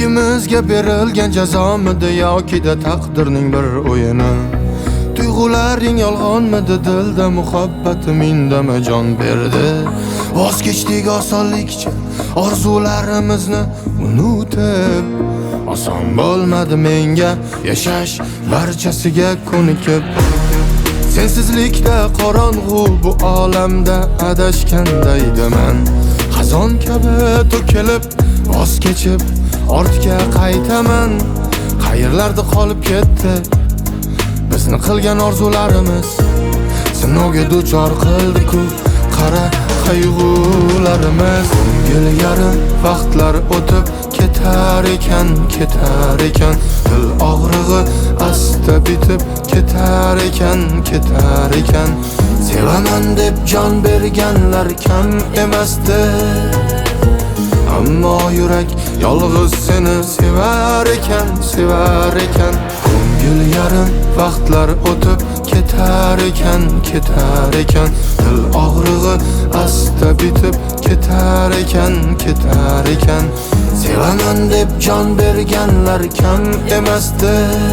Uyimizga berilgan jazomidi yoki da taqdirning bir o'yini? Tuyg'ularing yolg'onmidi, dilda muhabbatim indama jon berdi. Voz kechdik osonlikcha orzularimizni unutib. Oson bo'lmadi menga yashash barchasiga ko'nikib. Sensizlikda qorong'u bu olamda adashgandaydiman. Xazon kabi to'kilib voz kechib ortga qaytaman. Qayerlarda qolib ketdi bizni qilgan orzularimiz? Sinovga duchor qildi-ku qara qayg'ularimiz. Ko'ngil yarim vaqtlar o'tib ketar ekan. Dil og'rig'i asta bitib ketar ekan. Sevaman deb jon berganlar kam emasdi, ammo yurak yolg'iz seni sevar ekan. Ko'ngil yarim vaqtlar o'tib ketar ekan. Dil og'rig'i asta bitib ketar ekan. Sevaman deb jon berganlar kam emasdi,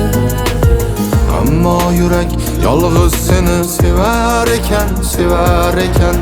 ammo yurak yolg'iz seni sevar ekan.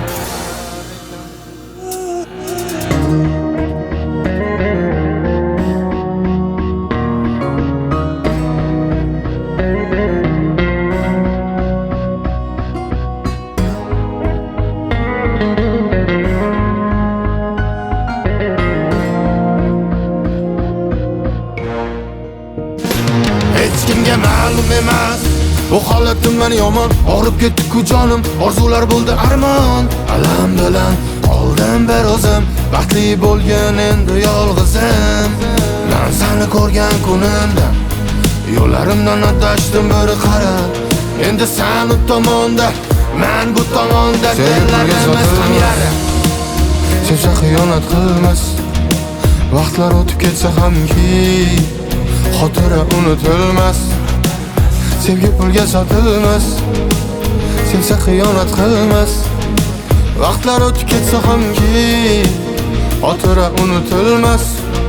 Hech kimga ma'lum emas bu holatim meni yomon og'rib ketdi-ku jonim. Orzular bo'ldi armon, alam bilan qoldim bir o'zim. Baxtli bo'lgan endi yolg'izim. Men seni ko'rgan kunimdan yo'llarimdan adashdim bir qarab. Endi sen u tomonda, men bu tomonda. Dillarimiz ham yarim. Sevsa xiyonat qilmas, vaqtlar o'tib ketsa hamki xotira unutilmas. Sevgi pulga sotilmas, sevsa xiyonat qilmas. Vaqtlar o'tib ketsa hamki xotira unutilmas.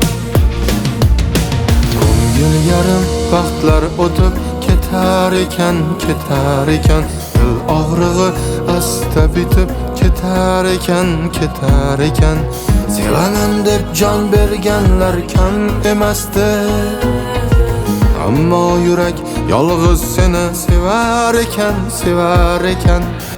Ko'ngil yarim vaqtlar o'tib ketar ekan. Dil og'rig'i asta bitib ketar ekan. Sevaman deb jon berganlar kam emasdi, ammo yurak yolg'iz seni sevar ekan.